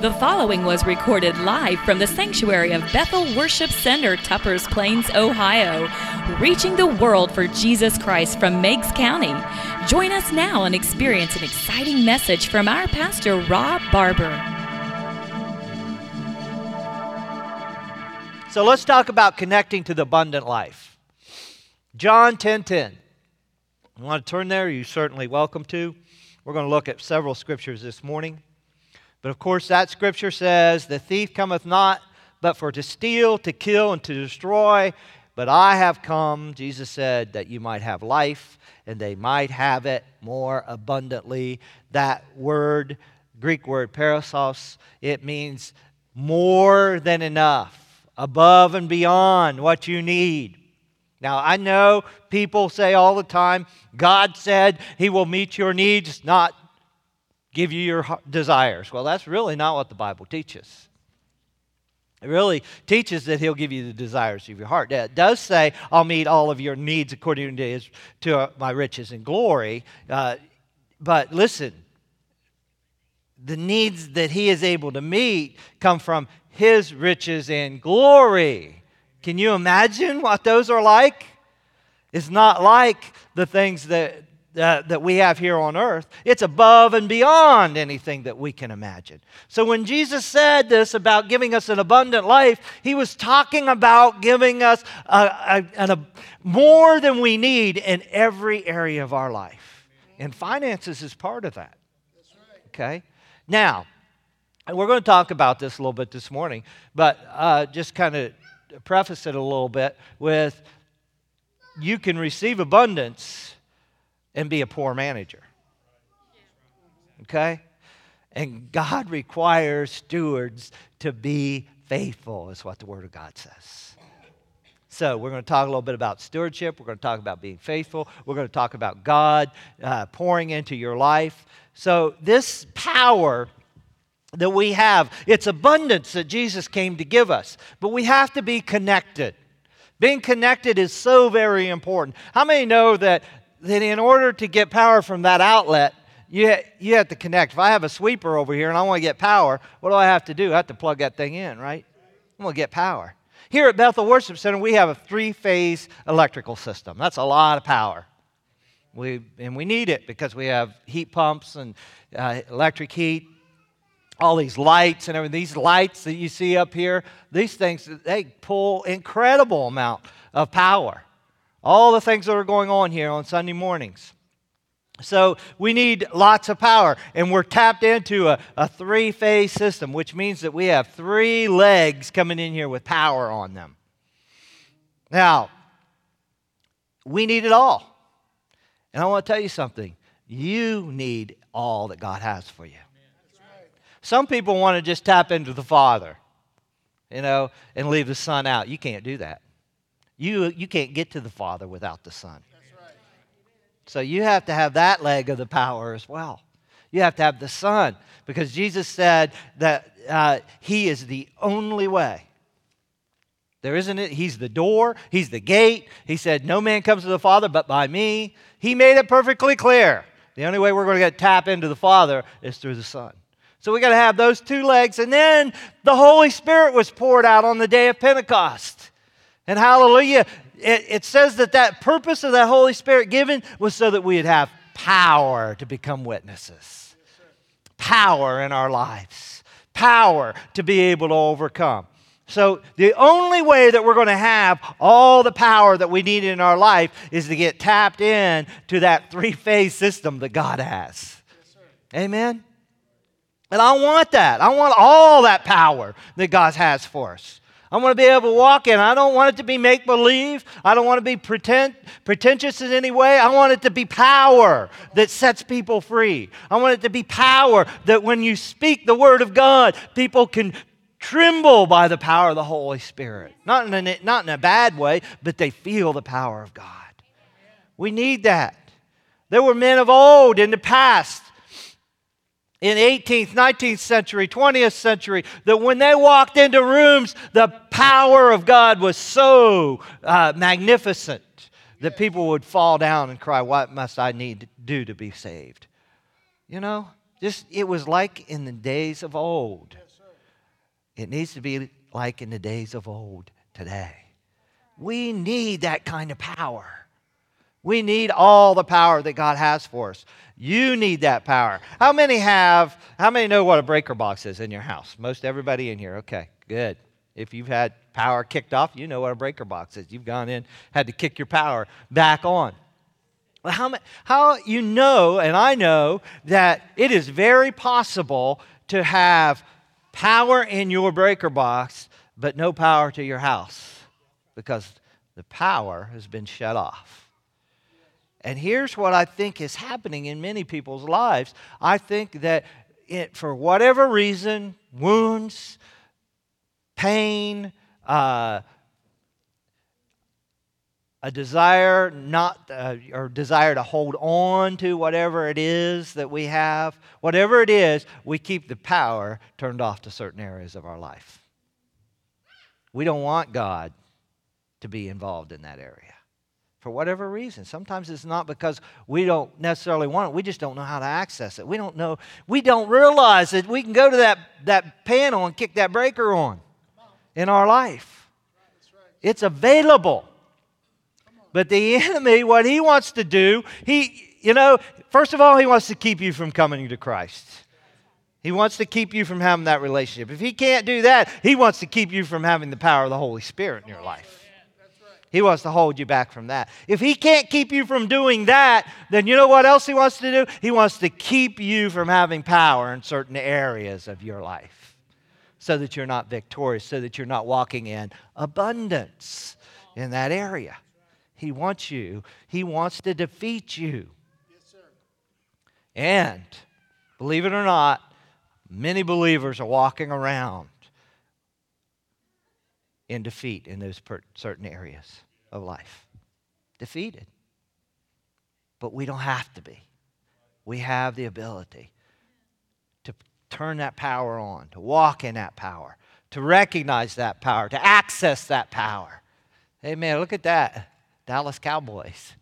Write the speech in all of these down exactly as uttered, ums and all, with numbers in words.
The following was recorded live from the sanctuary of Bethel Worship Center, Tuppers Plains, Ohio, reaching the world for Jesus Christ from Meigs County. Join us now and experience an exciting message from our pastor, Rob Barber. So let's talk about connecting to the abundant life. John ten ten. You want to turn there? You're certainly welcome to. We're going to look at several scriptures this morning. But of course, that scripture says, "The thief cometh not, but for to steal, to kill, and to destroy. But I have come," Jesus said, "that you might have life, and they might have it more abundantly." That word, Greek word, parasos, it means more than enough, above and beyond what you need. Now, I know people say all the time, God said He will meet your needs, not give you your desires. Well, that's really not what the Bible teaches. It really teaches that He'll give you the desires of your heart. It does say, I'll meet all of your needs according to, his, to uh, my riches and glory. Uh, but listen, the needs that He is able to meet come from His riches and glory. Can you imagine what those are like? It's not like the things that Uh, that we have here on earth. It's above and beyond anything that we can imagine. So when Jesus said this about giving us an abundant life, He was talking about giving us a, a, a, more than we need in every area of our life. And finances is part of that. Okay? Now, and we're going to talk about this a little bit this morning, but uh, just kind of preface it a little bit with, you can receive abundance and be a poor manager. Okay? And God requires stewards to be faithful, is what the Word of God says. So we're going to talk a little bit about stewardship. We're going to talk about being faithful. We're going to talk about God uh, pouring into your life. So this power that we have, it's abundance that Jesus came to give us. But we have to be connected. Being connected is so very important. How many know that that in order to get power from that outlet, you, ha- you have to connect. If I have a sweeper over here and I want to get power, what do I have to do? I have to plug that thing in, right? I'm going to get power. Here at Bethel Worship Center, we have a three-phase electrical system. That's a lot of power. We And we need it because we have heat pumps and uh, electric heat, all these lights and everything. These lights that you see up here, these things, they pull incredible amount of power. All the things that are going on here on Sunday mornings. So we need lots of power. And we're tapped into a, a three-phase system, which means that we have three legs coming in here with power on them. Now, we need it all. And I want to tell you something. You need all that God has for you. Some people want to just tap into the Father, you know, and leave the Son out. You can't do that. You, you can't get to the Father without the Son. That's right. So you have to have that leg of the power as well. You have to have the Son, because Jesus said that uh, He is the only way. There isn't it. He's the door. He's the gate. He said, no man comes to the Father but by me. He made it perfectly clear. The only way we're going to get tap into the Father is through the Son. So we got to have those two legs. And then the Holy Spirit was poured out on the day of Pentecost. And hallelujah, it, it says that that purpose of that Holy Spirit given was so that we would have power to become witnesses. Power in our lives. Power to be able to overcome. So the only way that we're going to have all the power that we need in our life is to get tapped in to that three-phase system that God has. Yes, amen? And I want that. I want all that power that God has for us. I want to be able to walk in. I don't want it to be make-believe. I don't want to be pretend, pretentious in any way. I want it to be power that sets people free. I want it to be power that when you speak the Word of God, people can tremble by the power of the Holy Spirit. Not in a, not in a bad way, but they feel the power of God. We need that. There were men of old in the past, in eighteenth, nineteenth century, twentieth century, that when they walked into rooms, the power of God was so uh, magnificent that people would fall down and cry, what must I need to do to be saved? You know, just it was like in the days of old. Yes, It needs to be like in the days of old today. We need that kind of power. We need all the power that God has for us. You need that power. How many have, how many know what a breaker box is in your house? Most everybody in here. Okay, good. If you've had power kicked off, you know what a breaker box is. You've gone in, had to kick your power back on. Well, how, how you know, and I know, that it is very possible to have power in your breaker box, but no power to your house because the power has been shut off. And here's what I think is happening in many people's lives. I think that it, for whatever reason, wounds, pain, uh, a desire not uh, or desire to hold on to whatever it is that we have, whatever it is, we keep the power turned off to certain areas of our life. We don't want God to be involved in that area for whatever reason. Sometimes it's not because we don't necessarily want it. We just don't know how to access it. We don't know. We don't realize that we can go to that, that panel and kick that breaker on in our life. It's available. But the enemy, what he wants to do, he, you know, first of all, he wants to keep you from coming to Christ. He wants to keep you from having that relationship. If he can't do that, he wants to keep you from having the power of the Holy Spirit in your life. He wants to hold you back from that. If he can't keep you from doing that, then you know what else he wants to do? He wants to keep you from having power in certain areas of your life so that you're not victorious, so that you're not walking in abundance in that area. He wants you. He wants to defeat you. Yes, sir. And, believe it or not, many believers are walking around in defeat in those per- certain areas of life. Defeated. But we don't have to be. We have the ability to turn that power on, to walk in that power, to recognize that power, to access that power. Amen. Look at that. Dallas Cowboys.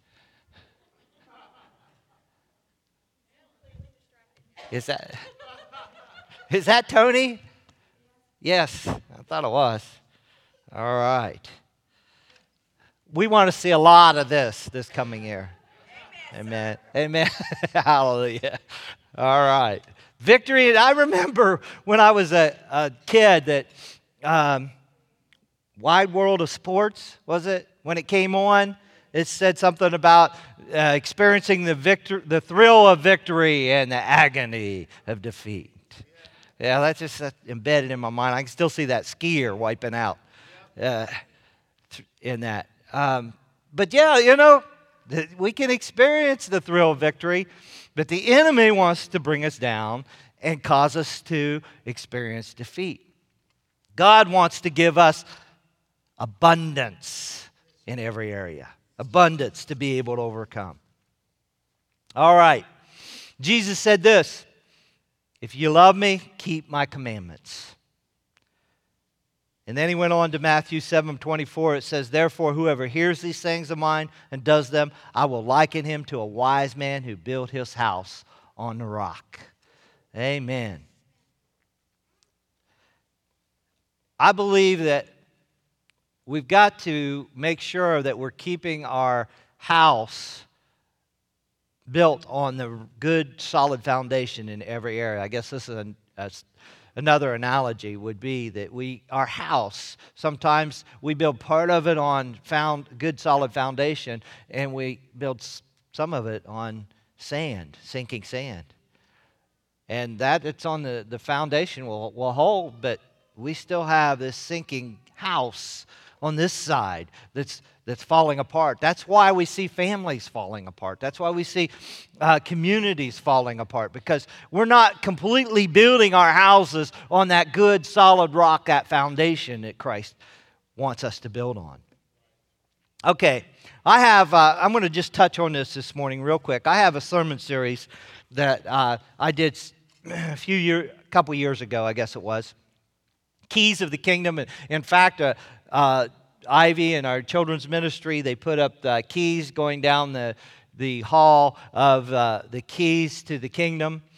Is that, is that Tony? Yes, I thought it was. All right. We want to see a lot of this this coming year. Amen. Amen. Hallelujah. All right. Victory. I remember when I was a, a kid that um, Wide World of Sports, was it? When it came on, it said something about uh, experiencing the victor- the thrill of victory and the agony of defeat. Yeah, that's just uh, embedded in my mind. I can still see that skier wiping out uh, in that. Um, but yeah, you know, th- we can experience the thrill of victory, but the enemy wants to bring us down and cause us to experience defeat. God wants to give us abundance in every area. Abundance to be able to overcome. All right. Jesus said this, if you love me, keep my commandments. And then he went on to Matthew seven twenty-four. It says, therefore, whoever hears these things of mine and does them, I will liken him to a wise man who built his house on the rock. Amen. I believe that we've got to make sure that we're keeping our house built on the good, solid foundation in every area. I guess this is a, a, another analogy would be that we, our house, sometimes we build part of it on found good, solid foundation, and we build some of it on sand, sinking sand. And that it's on the, the foundation will, will hold, but we still have this sinking house on this side that's that's falling apart. That's why we see families falling apart. That's why we see uh, communities falling apart, because we're not completely building our houses on that good, solid rock, that foundation that Christ wants us to build on. Okay, I have, uh, I'm going to just touch on this this morning real quick. I have a sermon series that uh, I did a few years, a couple years ago, I guess it was. Keys of the Kingdom. In fact, uh, uh, Ivy and our children's ministry, they put up the keys going down the, the hall of uh, the keys to the kingdom.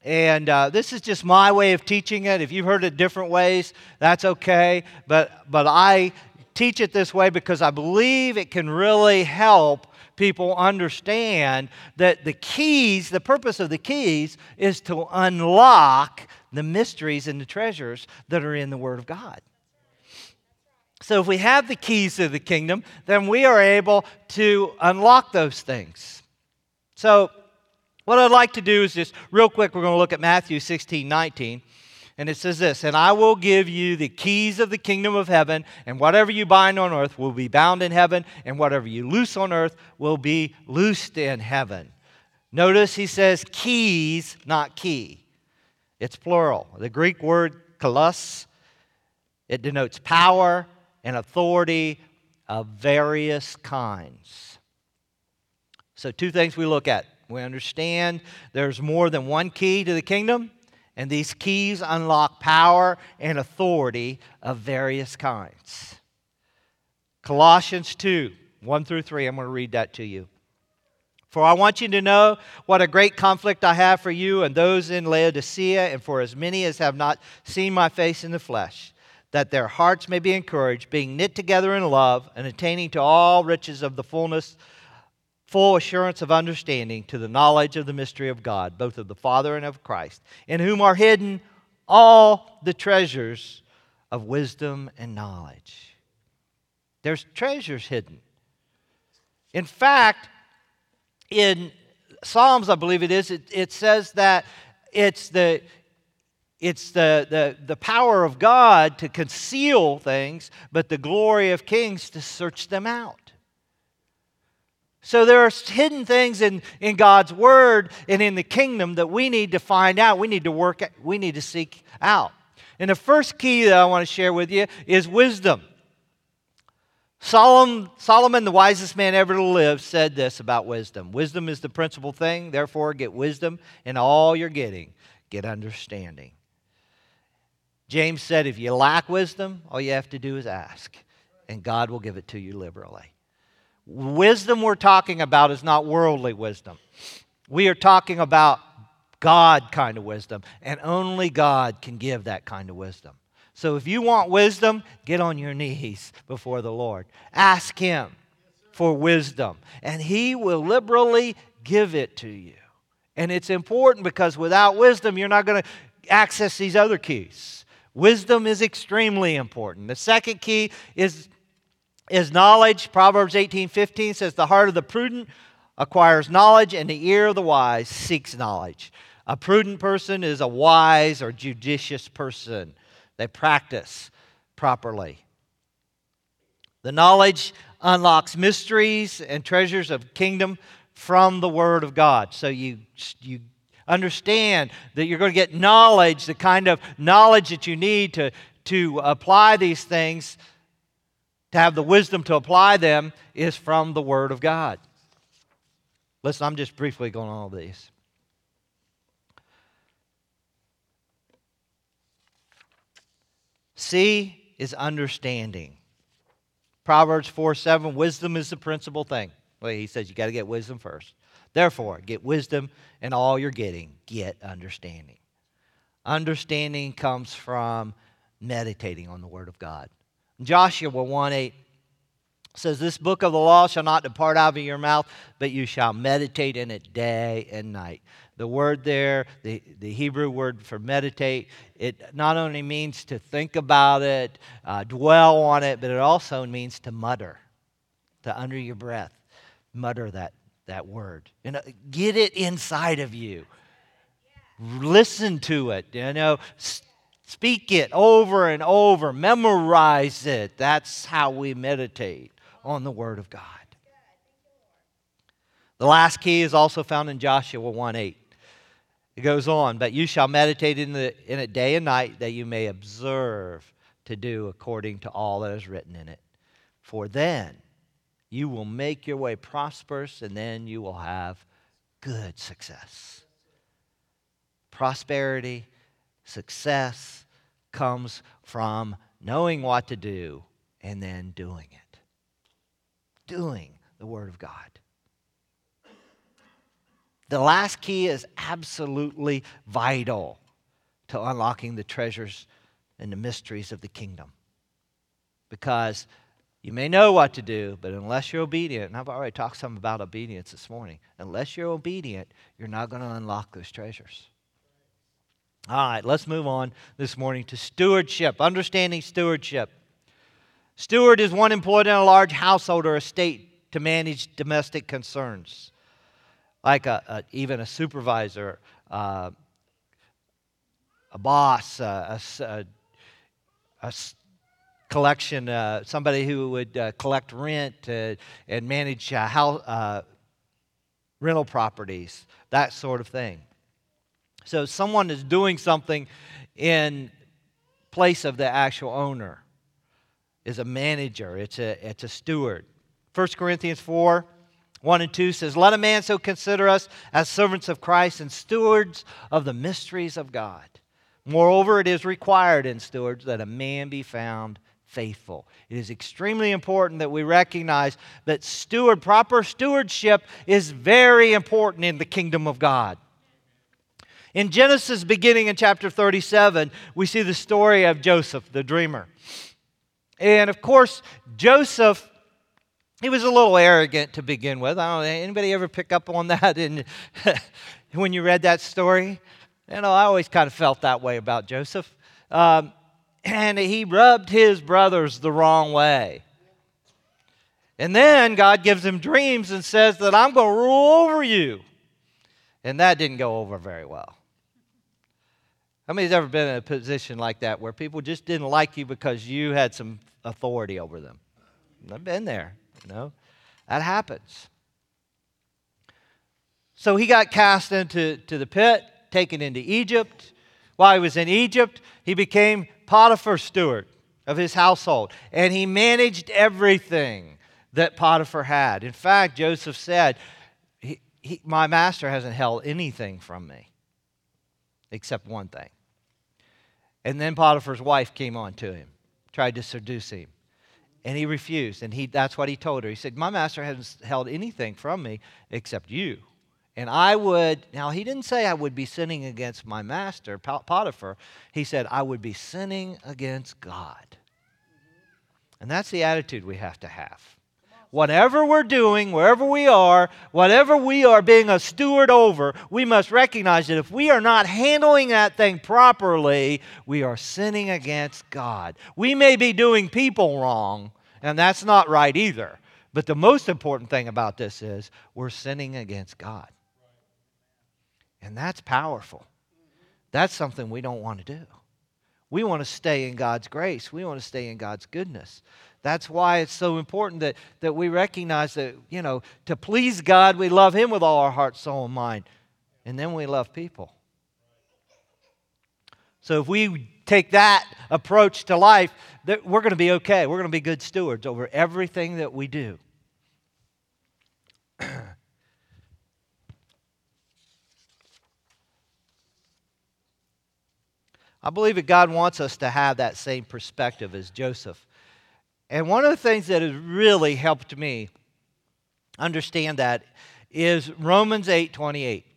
And uh, this is just my way of teaching it. If you've heard it different ways, that's okay. But, but I teach it this way because I believe it can really help people understand that the keys, the purpose of the keys, is to unlock the mysteries and the treasures that are in the Word of God. So if we have the keys to the kingdom, then we are able to unlock those things. So what I'd like to do is just real quick, we're going to look at Matthew sixteen nineteen. And it says this, and I will give you the keys of the kingdom of heaven, and whatever you bind on earth will be bound in heaven, and whatever you loose on earth will be loosed in heaven. Notice he says keys, not key. It's plural. The Greek word kalos, it denotes power and authority of various kinds. So two things we look at. We understand there's more than one key to the kingdom, and these keys unlock power and authority of various kinds. Colossians two, one through three, I'm going to read that to you. For I want you to know what a great conflict I have for you and those in Laodicea, and for as many as have not seen my face in the flesh, that their hearts may be encouraged, being knit together in love, and attaining to all riches of the fullness full assurance of understanding, to the knowledge of the mystery of God, both of the Father and of Christ, in whom are hidden all the treasures of wisdom and knowledge. There's treasures hidden. In fact, in Psalms, I believe it is, it, it says that it's the It's the, the, the power of God to conceal things, but the glory of kings to search them out. So there are hidden things in, in God's Word and in the kingdom that we need to find out. We need to work, we need to seek out. And the first key that I want to share with you is wisdom. Solomon, Solomon, the wisest man ever to live, said this about wisdom. Wisdom is the principal thing, therefore get wisdom, and all you're getting, get understanding. James said, if you lack wisdom, all you have to do is ask, and God will give it to you liberally. Wisdom we're talking about is not worldly wisdom. We are talking about God kind of wisdom, and only God can give that kind of wisdom. So if you want wisdom, get on your knees before the Lord. Ask Him for wisdom, and He will liberally give it to you. And it's important because without wisdom, you're not going to access these other keys. Wisdom is extremely important. The second key is, is knowledge. Proverbs eighteen fifteen says, the heart of the prudent acquires knowledge, and the ear of the wise seeks knowledge. A prudent person is a wise or judicious person. They practice properly. The knowledge unlocks mysteries and treasures of kingdom from the Word of God. So you, you understand that you're going to get knowledge, the kind of knowledge that you need to, to apply these things, to have the wisdom to apply them, is from the Word of God. Listen, I'm just briefly going on all these. C is understanding. Proverbs four seven, wisdom is the principal thing. Well, he says you got to get wisdom first. Therefore, get wisdom, and all you're getting, get understanding. Understanding comes from meditating on the Word of God. Joshua one eight says, this book of the law shall not depart out of your mouth, but you shall meditate in it day and night. The word there, the, the Hebrew word for meditate, it not only means to think about it, uh, dwell on it, but it also means to mutter, to under your breath, mutter that, that word. You know, get it inside of you. Listen to it, you know, speak it over and over, memorize it. That's how we meditate on the Word of God. The last key is also found in Joshua one eight. It goes on, but you shall meditate in, the, in it day and night, that you may observe to do according to all that is written in it. For then you will make your way prosperous, and then you will have good success. Prosperity, success comes from knowing what to do and then doing it. Doing the Word of God. The last key is absolutely vital to unlocking the treasures and the mysteries of the kingdom. Because you may know what to do, but unless you're obedient, and I've already talked some about obedience this morning, unless you're obedient, you're not going to unlock those treasures. All right, let's move on this morning to stewardship, understanding stewardship. Steward is one employed in a large household or estate to manage domestic concerns, like a, a, even a supervisor, uh, a boss, uh, a, a, a collection, uh, somebody who would uh, collect rent uh, and manage uh, house, uh, rental properties, that sort of thing. So someone is doing something in place of the actual owner is a manager. It's a, it's a steward. First Corinthians four, one and two says, "Let a man so consider us as servants of Christ and stewards of the mysteries of God. Moreover, it is required in stewards that a man be found faithful." It is extremely important that we recognize that steward, proper stewardship is very important in the kingdom of God. In Genesis, beginning in chapter thirty-seven, we see the story of Joseph, the dreamer. And of course, Joseph, he was a little arrogant to begin with. I don't know, anybody ever pick up on that in, when you read that story? You know, I always kind of felt that way about Joseph. Um, and he rubbed his brothers the wrong way. And then God gives him dreams and says that I'm going to rule over you. And that didn't go over very well. How many's ever been in a position like that where people just didn't like you because you had some authority over them? I've been there, you know. That happens. So he got cast into to the pit, taken into Egypt. While he was in Egypt, he became Potiphar's steward of his household. And he managed everything that Potiphar had. In fact, Joseph said, he, he, my master hasn't held anything from me except one thing. And then Potiphar's wife came on to him, tried to seduce him. And he refused. And he that's what he told her. He said, my master hasn't held anything from me except you. And I would, now he didn't say I would be sinning against my master, Potiphar. He said, I would be sinning against God. And that's the attitude we have to have. Whatever we're doing, wherever we are, whatever we are being a steward over, we must recognize that if we are not handling that thing properly, we are sinning against God. We may be doing people wrong, and that's not right either. But the most important thing about this is we're sinning against God. And that's powerful. That's something we don't want to do. We want to stay in God's grace. We want to stay in God's goodness. That's why it's so important that, that we recognize that, you know, to please God, we love Him with all our heart, soul, and mind. And then we love people. So if we take that approach to life, that we're going to be okay. We're going to be good stewards over everything that we do. I believe that God wants us to have that same perspective as Joseph. And one of the things that has really helped me understand that is Romans eight twenty-eight.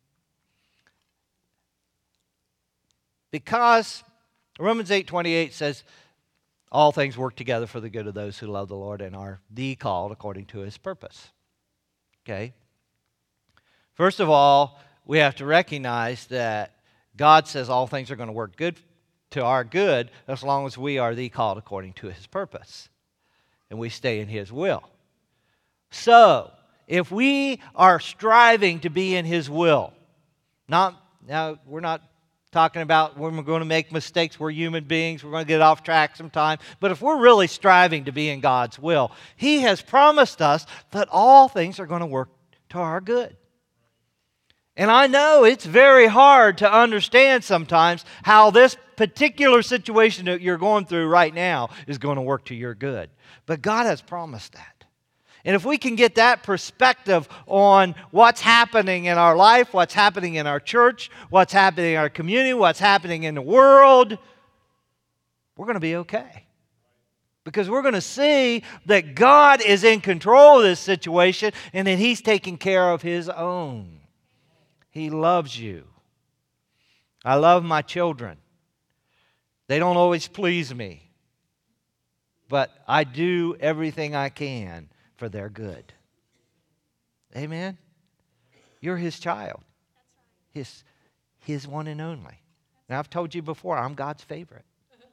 Because Romans eight twenty-eight says, all things work together for the good of those who love the Lord and are the called according to His purpose. Okay? First of all, we have to recognize that God says all things are going to work good to our good as long as we are the called according to His purpose and we stay in His will. So, if we are striving to be in His will, not now we're not talking about when we're going to make mistakes, we're human beings, we're going to get off track sometime, but if we're really striving to be in God's will, He has promised us that all things are going to work to our good. And I know it's very hard to understand sometimes how this particular situation that you're going through right now is going to work to your good. But God has promised that. And if we can get that perspective on what's happening in our life, what's happening in our church, what's happening in our community, what's happening in the world, we're going to be okay. Because we're going to see that God is in control of this situation and that He's taking care of His own. He loves you. I love my children. They don't always please me, but I do everything I can for their good. Amen? You're His child. His, his one and only. Now, I've told you before, I'm God's favorite.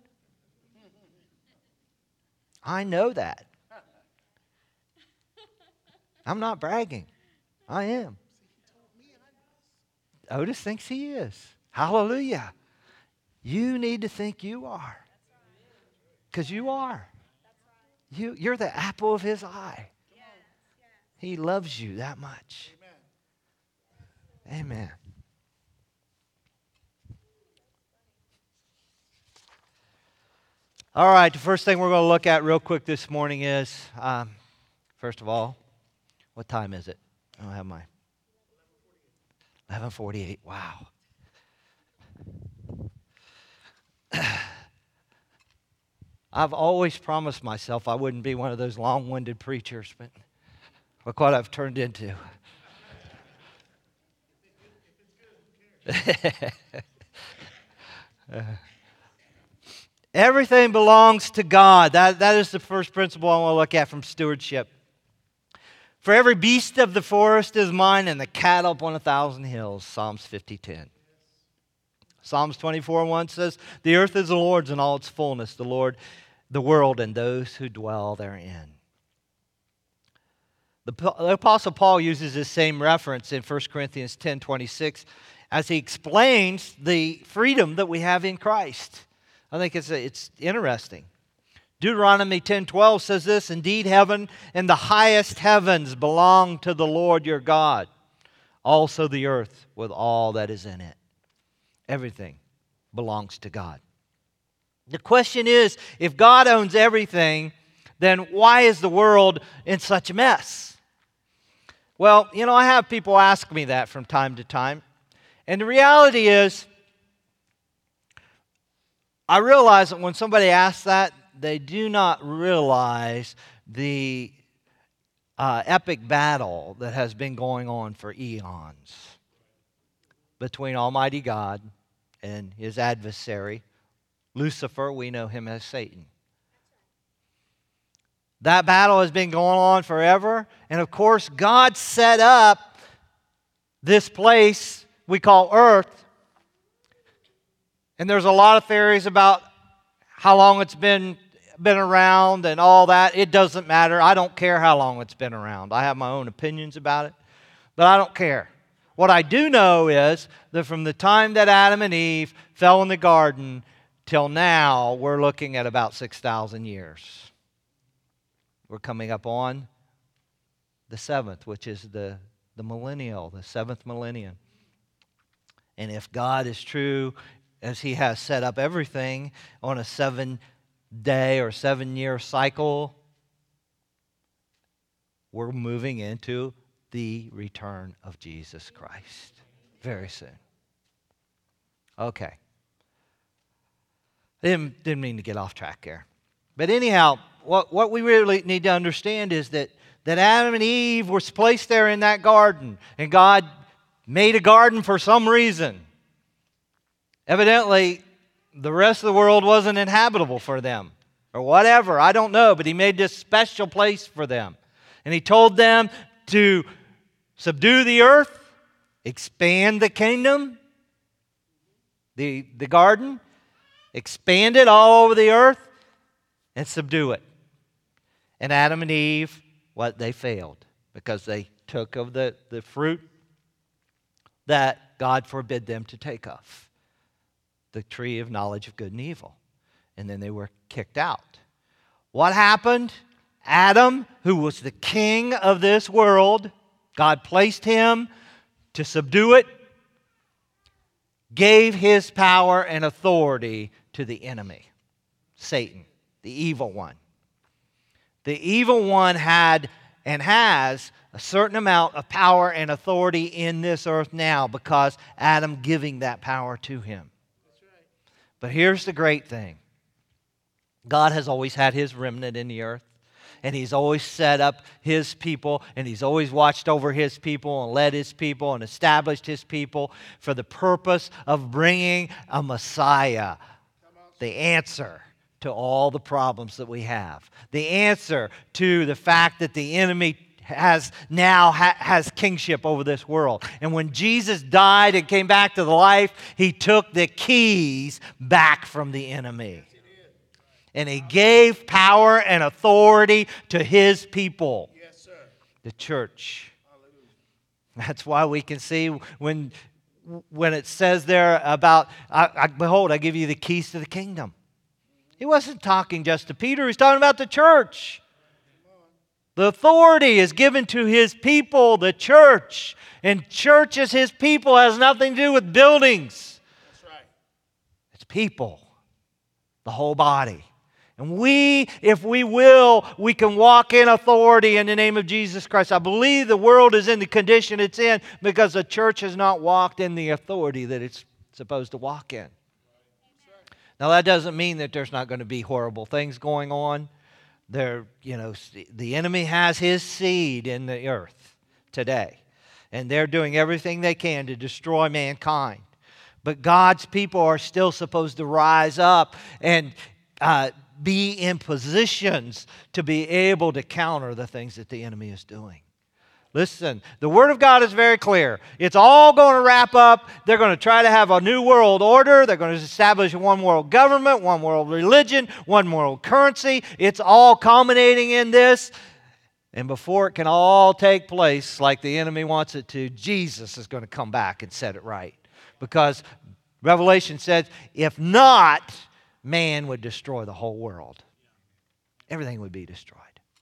I know that. I'm not bragging. I am. Otis thinks he is. Hallelujah. You need to think you are. Because you are. You, you're the apple of His eye. He loves you that much. Amen. All right, the first thing we're going to look at real quick this morning is, um, first of all, what time is it? I don't have my... eleven forty-eight. Wow. I've always promised myself I wouldn't be one of those long-winded preachers, but look what I've turned into. uh, everything belongs to God. That, that is the first principle I want to look at from stewardship. For every beast of the forest is mine, and the cattle upon a thousand hills. Psalms fifty ten. Psalms twenty-four one says, the earth is the Lord's and all its fullness, the Lord, the world, and those who dwell therein. The, the Apostle Paul uses this same reference in First Corinthians ten twenty-six as he explains the freedom that we have in Christ. I think it's, it's interesting. Deuteronomy ten twelve says this, indeed heaven and the highest heavens belong to the Lord your God, also the earth with all that is in it. Everything belongs to God. The question is, if God owns everything, then why is the world in such a mess? Well, you know, I have people ask me that from time to time. And the reality is, I realize that when somebody asks that, they do not realize the uh, epic battle that has been going on for eons between Almighty God and His adversary, Lucifer. We know him as Satan. That battle has been going on forever. And of course, God set up this place we call earth. And there's a lot of theories about how long it's been, been around and all that. It doesn't matter. I don't care how long it's been around. I have my own opinions about it, but I don't care. What I do know is that from the time that Adam and Eve fell in the garden till now, we're looking at about six thousand years. We're coming up on the seventh, which is the, the millennial, the seventh millennium. And if God is true, as He has set up everything on a seven-day or seven-year cycle, we're moving into the return of Jesus Christ very soon. Okay. I didn't, didn't mean to get off track there. But anyhow, what, what we really need to understand is that, that Adam and Eve were placed there in that garden, and God made a garden for some reason. Evidently, the rest of the world wasn't inhabitable for them, or whatever. I don't know, but He made this special place for them. And He told them to subdue the earth, expand the kingdom, the, the garden, expand it all over the earth, and subdue it. And Adam and Eve, what? They failed because they took of the, the fruit that God forbid them to take of, the tree of knowledge of good and evil. And then they were kicked out. What happened? Adam, who was the king of this world, God placed him to subdue it, gave his power and authority to the enemy, Satan, the evil one. The evil one had and has a certain amount of power and authority in this earth now because Adam giving that power to him. That's right. But here's the great thing. God has always had His remnant in the earth. and He's always set up His people, and He's always watched over His people and led His people and established His people for the purpose of bringing a Messiah, the answer to all the problems that we have, the answer to the fact that the enemy has now ha- has kingship over this world. And when Jesus died and came back to the life, He took the keys back from the enemy. And He gave power and authority to His people, yes, sir. The church. Hallelujah. That's why we can see when, when it says there about, I, I, behold, I give you the keys to the kingdom. He wasn't talking just to Peter. He's talking about the church. The authority is given to His people, the church. And church as His people has nothing to do with buildings. That's right. It's people, the whole body. And we, if we will, we can walk in authority in the name of Jesus Christ. I believe the world is in the condition it's in because the church has not walked in the authority that it's supposed to walk in. Now, that doesn't mean that there's not going to be horrible things going on. There, you know, the enemy has his seed in the earth today, and they're doing everything they can to destroy mankind. But God's people are still supposed to rise up and uh, be in positions to be able to counter the things that the enemy is doing. Listen, the Word of God is very clear. It's all going to wrap up. They're going to try to have a new world order. They're going to establish one world government, one world religion, one world currency. It's all culminating in this. And before it can all take place like the enemy wants it to, Jesus is going to come back and set it right. Because Revelation says, if not, man would destroy the whole world. Everything would be destroyed.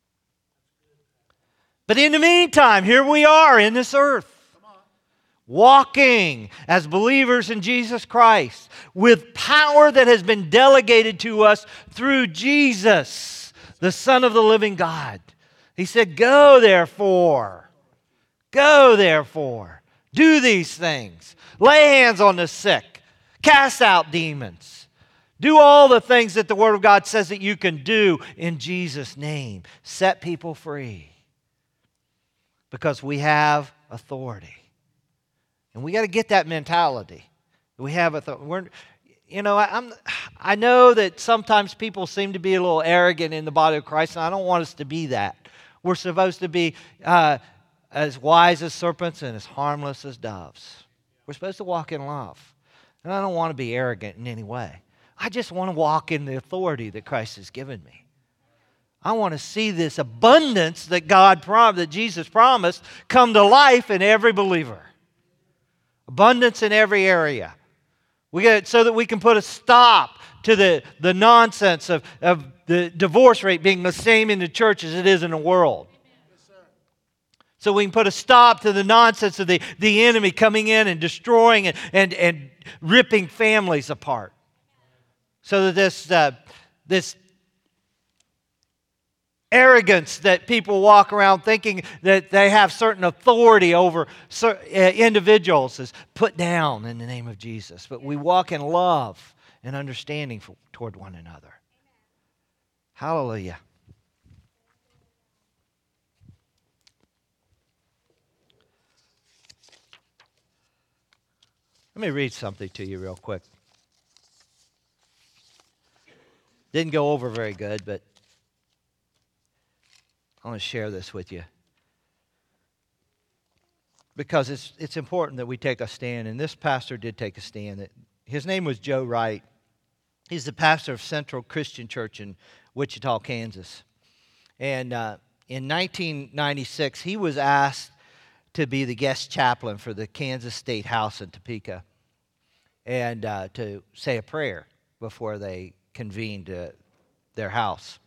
But in the meantime, here we are in this earth, walking as believers in Jesus Christ with power that has been delegated to us through Jesus, the Son of the living God. He said, go therefore, go therefore, do these things, lay hands on the sick, cast out demons, do all the things that the Word of God says that you can do in Jesus' name. Set people free. Because we have authority. And we got to get that mentality. We have authority. We're, you know, I, I'm, I know that sometimes people seem to be a little arrogant in the body of Christ, and I don't want us to be that. We're supposed to be uh, as wise as serpents and as harmless as doves. We're supposed to walk in love. And I don't want to be arrogant in any way. I just want to walk in the authority that Christ has given me. I want to see this abundance that God promised, that Jesus promised, come to life in every believer. Abundance in every area. We get it so that we can put a stop to the, the nonsense of, of the divorce rate being the same in the church as it is in the world. So we can put a stop to the nonsense of the, the enemy coming in and destroying and, and, and ripping families apart. So that this, uh, this arrogance that people walk around thinking that they have certain authority over individuals is put down in the name of Jesus. But we walk in love and understanding for, toward one another. Hallelujah. Let me read something to you real quick. Didn't go over very good, but I want to share this with you because it's it's important that we take a stand, and this pastor did take a stand. His name was Joe Wright. He's the pastor of Central Christian Church in Wichita, Kansas. And uh, in nineteen ninety-six, he was asked to be the guest chaplain for the Kansas State House in Topeka and uh, to say a prayer before they convened uh, their house.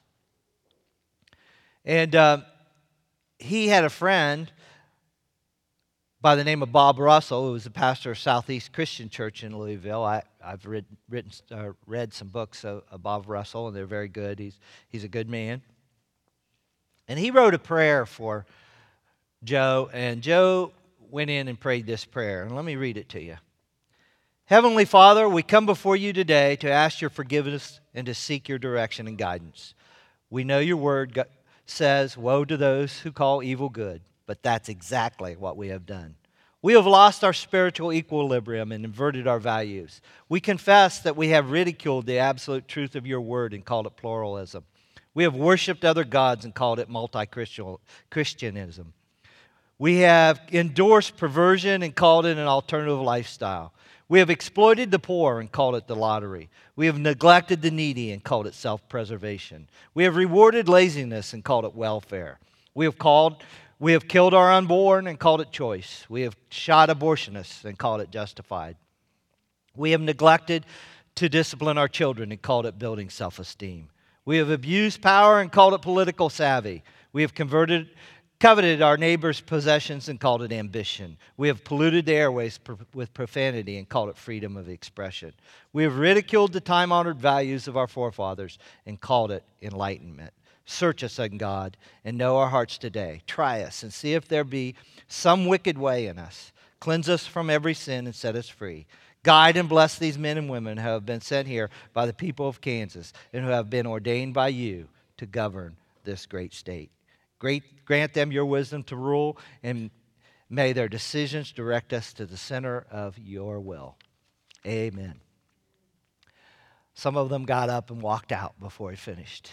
And uh, he had a friend by the name of Bob Russell, who was the pastor of Southeast Christian Church in Louisville. I, I've read, written, uh, read some books of, of Bob Russell, and they're very good. He's, he's a good man. And he wrote a prayer for Joe, and Joe went in and prayed this prayer. And let me read it to you. Heavenly Father, we come before you today to ask your forgiveness and to seek your direction and guidance. We know your word says, "Woe to those who call evil good," but that's exactly what we have done. We have lost our spiritual equilibrium and inverted our values. We confess that we have ridiculed the absolute truth of your word and called it pluralism. We have worshiped other gods and called it multi-Christianism. We have endorsed perversion and called it an alternative lifestyle. We have exploited the poor and called it the lottery. We have neglected the needy and called it self-preservation. We have rewarded laziness and called it welfare. We have called, we have killed our unborn and called it choice. We have shot abortionists and called it justified. We have neglected to discipline our children and called it building self-esteem. We have abused power and called it political savvy. We have converted coveted our neighbor's possessions and called it ambition. We have polluted the airways pr- with profanity and called it freedom of expression. We have ridiculed the time-honored values of our forefathers and called it enlightenment. Search us, O God, and know our hearts today. Try us and see if there be some wicked way in us. Cleanse us from every sin and set us free. Guide and bless these men and women who have been sent here by the people of Kansas and who have been ordained by you to govern this great state. Great, grant them your wisdom to rule, and may their decisions direct us to the center of your will. Amen. Some of them got up and walked out before he finished.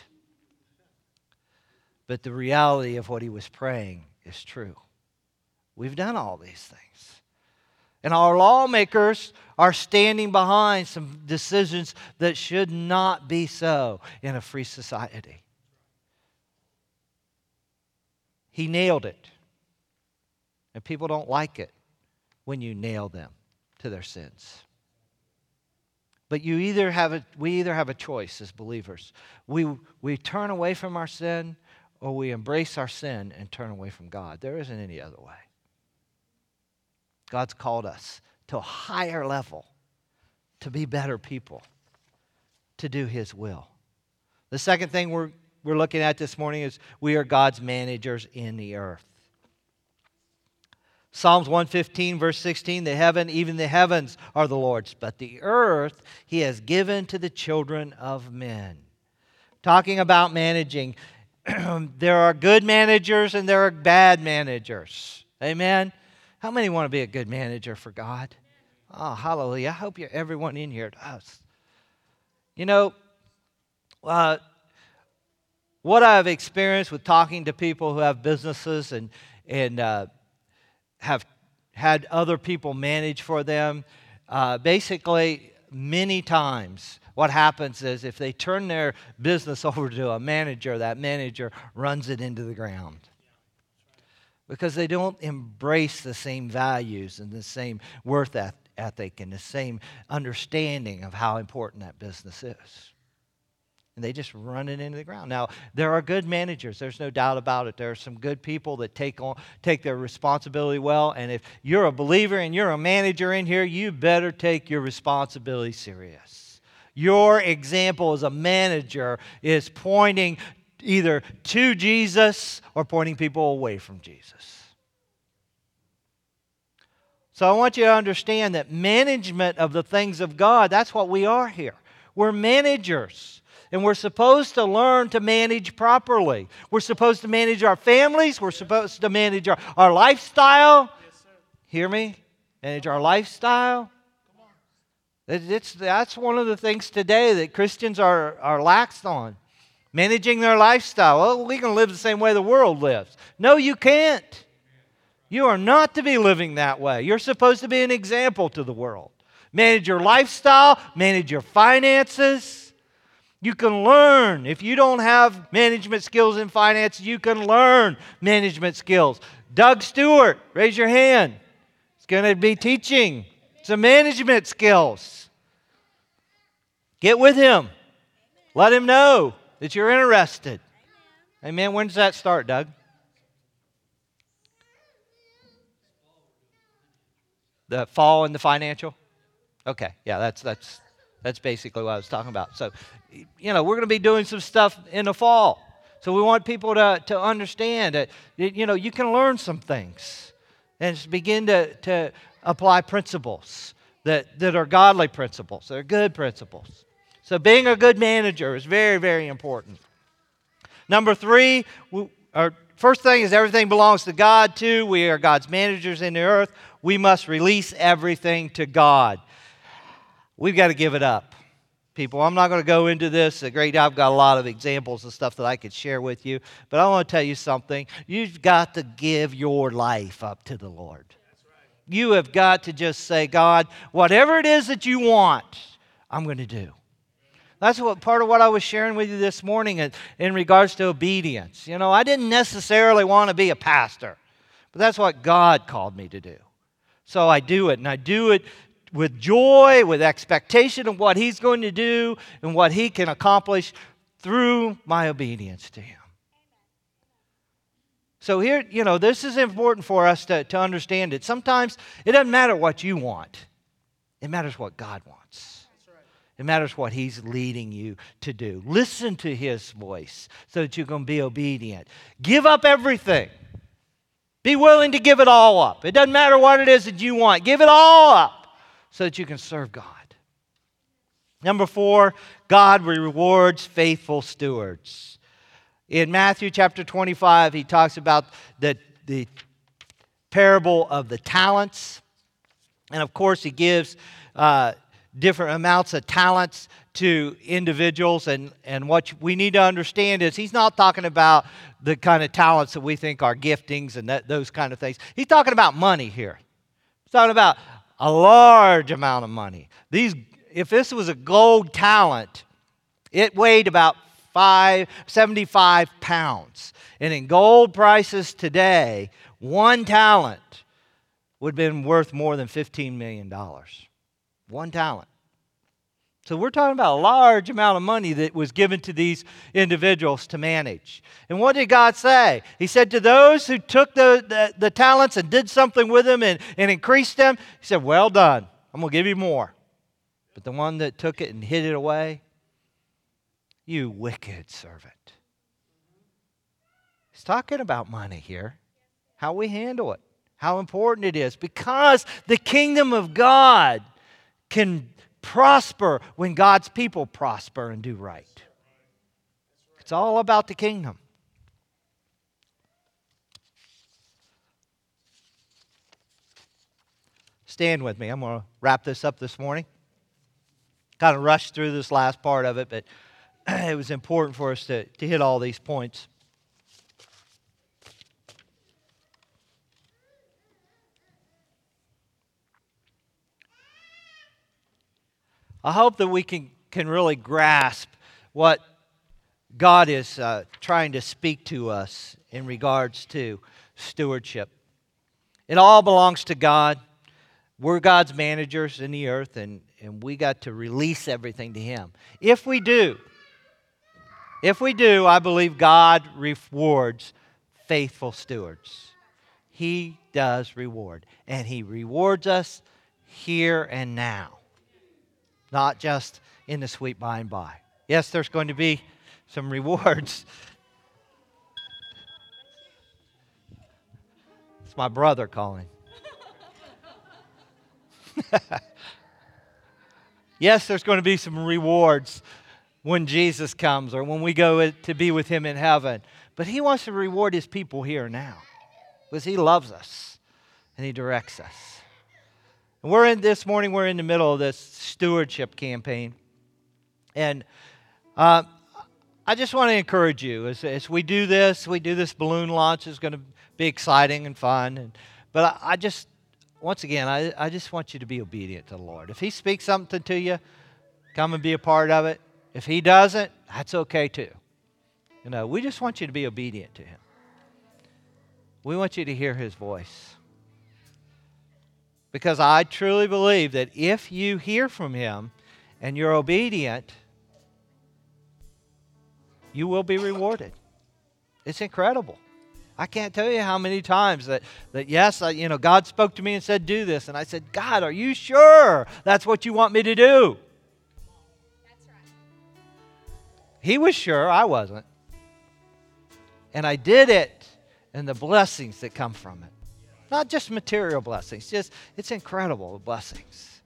But the reality of what he was praying is true. We've done all these things. And our lawmakers are standing behind some decisions that should not be so in a free society. He nailed it. And people don't like it when you nail them to their sins. But you either have a, we either have a choice as believers. We, we turn away from our sin, or we embrace our sin and turn away from God. There isn't any other way. God's called us to a higher level, to be better people, to do His will. The second thing we're we're looking at this morning is we are God's managers in the earth. Psalms one fifteen, verse sixteen, the heaven, even the heavens are the Lord's, but the earth He has given to the children of men. Talking about managing, there are good managers and there are bad managers. Amen? How many want to be a good manager for God? Oh, hallelujah. I hope you're, everyone in here does. You know, uh, what I've experienced with talking to people who have businesses and, and uh, have had other people manage for them, uh, basically many times what happens is if they turn their business over to a manager, that manager runs it into the ground. Because they don't embrace the same values and the same worth ethic and the same understanding of how important that business is. And they just run it into the ground. Now, there are good managers. There's no doubt about it. There are some good people that take on take their responsibility well. And if you're a believer and you're a manager in here, you better take your responsibility serious. Your example as a manager is pointing either to Jesus or pointing people away from Jesus. So I want you to understand that management of the things of God, that's what we are here. We're managers. And we're supposed to learn to manage properly. We're supposed to manage our families. We're supposed to manage our, our lifestyle. Yes, sir. Hear me? Manage our lifestyle. Come on. It's, that's one of the things today that Christians are, are lax on. Managing their lifestyle. Well, we can live the same way the world lives. No, you can't. You are not to be living that way. You're supposed to be an example to the world. Manage your lifestyle. Manage your finances. You can learn. If you don't have management skills in finance, you can learn management skills. Doug Stewart, raise your hand. He's going to be teaching some management skills. Get with him. Let him know that you're interested. Amen. When does that start, Doug? The fall in the financial? Okay. Yeah, that's that's that's basically what I was talking about. So, you know, we're going to be doing some stuff in the fall. So we want people to, to understand that, you know, you can learn some things and begin to, to apply principles that, that are godly principles, that are good principles. So being a good manager is very, very important. Number three, we, our first thing is everything belongs to God. Two, we are God's managers in the earth. We must release everything to God. We've got to give it up. People, I'm not going to go into this. A great, I've got a lot of examples and stuff that I could share with you, but I want to tell you something. You've got to give your life up to the Lord. That's right. You have got to just say, God, whatever it is that you want, I'm going to do. That's what part of what I was sharing with you this morning in, in regards to obedience. You know, I didn't necessarily want to be a pastor, but that's what God called me to do. So I do it, and I do it with joy, with expectation of what He's going to do and what He can accomplish through my obedience to Him. So here, you know, this is important for us to, to understand it. Sometimes it doesn't matter what you want. It matters what God wants. That's right. It matters what He's leading you to do. Listen to His voice so that you can be obedient. Give up everything. Be willing to give it all up. It doesn't matter what it is that you want. Give it all up so that you can serve God. Number four, God rewards faithful stewards. In Matthew chapter twenty-five, He talks about the, the parable of the talents. And of course, He gives uh, different amounts of talents to individuals. And, and what we need to understand is He's not talking about the kind of talents that we think are giftings and that, those kind of things. He's talking about money here. He's talking about a large amount of money. These, if this was a gold talent, it weighed about five, seventy-five pounds. And in gold prices today, one talent would have been worth more than fifteen million dollars. One talent. So we're talking about a large amount of money that was given to these individuals to manage. And what did God say? He said to those who took the, the, the talents and did something with them and, and increased them, He said, well done, I'm going to give you more. But the one that took it and hid it away, you wicked servant. He's talking about money here, how we handle it, how important it is, because the kingdom of God can prosper when God's people prosper and do right. It's all about the kingdom. Stand with me. I'm going to wrap this up this morning. Kind of rushed through this last part of it, but it was important for us to, to hit all these points. I hope that we can, can really grasp what God is uh, trying to speak to us in regards to stewardship. It all belongs to God. We're God's managers in the earth, and, and we got to release everything to Him. If we do, if we do, I believe God rewards faithful stewards. He does reward, and He rewards us here and now. Not just in the sweet by and by. Yes, there's going to be some rewards. It's my brother calling. Yes, there's going to be some rewards when Jesus comes or when we go to be with Him in heaven. But He wants to reward His people here now because He loves us and He directs us. We're in this morning, we're in the middle of this stewardship campaign. And uh, I just want to encourage you, as, as we do this, we do this balloon launch. It's going to be exciting and fun. And, but I, I just, once again, I, I just want you to be obedient to the Lord. If He speaks something to you, come and be a part of it. If He doesn't, that's okay too. You know, we just want you to be obedient to Him. We want you to hear His voice. Because I truly believe that if you hear from Him and you're obedient, you will be rewarded. It's incredible. I can't tell you how many times that, that yes, I, you know, God spoke to me and said, do this. And I said, God, are you sure that's what you want me to do? That's right. He was sure, I wasn't. And I did it, and the blessings that come from it. Not just material blessings, just it's incredible, the blessings.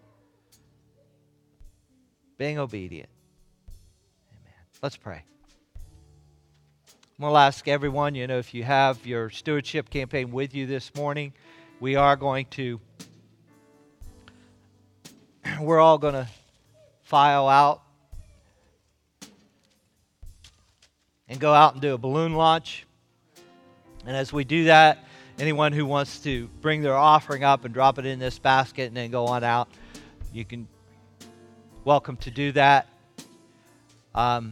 Being obedient. Amen. Let's pray. I'm going to ask everyone, you know, if you have your stewardship campaign with you this morning, we are going to, we're all going to file out and go out and do a balloon launch. And as we do that, anyone who wants to bring their offering up and drop it in this basket and then go on out, you can, welcome to do that. Um,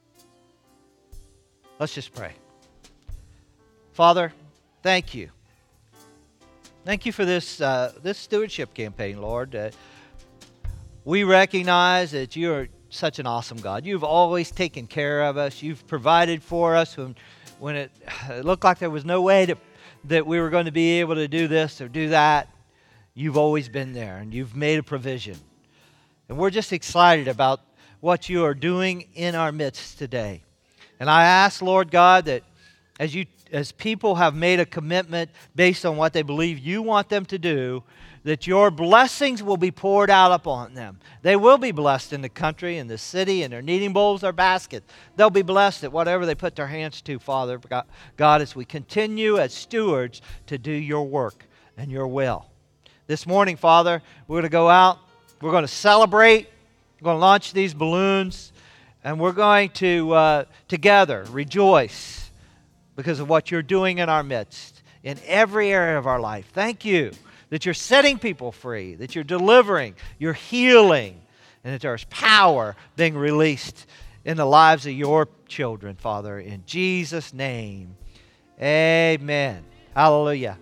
let's just pray. Father, thank you. Thank you for this uh, this stewardship campaign, Lord. Uh, we recognize that you are such an awesome God. You've always taken care of us. You've provided for us when, when it, it looked like there was no way to, that we were going to be able to do this or do that. You've always been there, and you've made a provision. And we're just excited about what you are doing in our midst today. And I ask, Lord God, that as you, as people have made a commitment based on what they believe you want them to do, that your blessings will be poured out upon them. They will be blessed in the country, in the city, in their kneading bowls or baskets. They'll be blessed at whatever they put their hands to, Father God, as we continue as stewards to do your work and your will. This morning, Father, we're going to go out. We're going to celebrate. We're going to launch these balloons. And we're going to, uh, together, rejoice because of what you're doing in our midst, in every area of our life. Thank you that you're setting people free, that you're delivering, you're healing, and that there's power being released in the lives of your children, Father. In Jesus' name, amen. Hallelujah.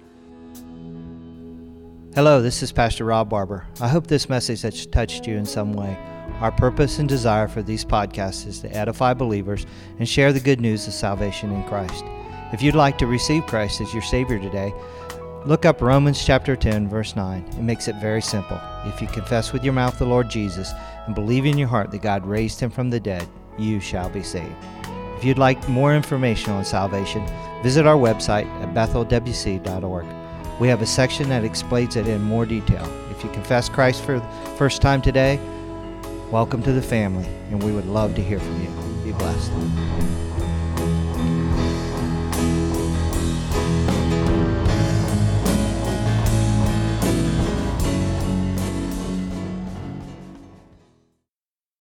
Hello, this is Pastor Rob Barber. I hope this message has touched you in some way. Our purpose and desire for these podcasts is to edify believers and share the good news of salvation in Christ. If you'd like to receive Christ as your Savior today, look up Romans chapter ten, verse nine. It makes it very simple. If you confess with your mouth the Lord Jesus and believe in your heart that God raised him from the dead, you shall be saved. If you'd like more information on salvation, visit our website at bethel w c dot org. We have a section that explains it in more detail. If you confess Christ for the first time today, welcome to the family, and we would love to hear from you. Be blessed.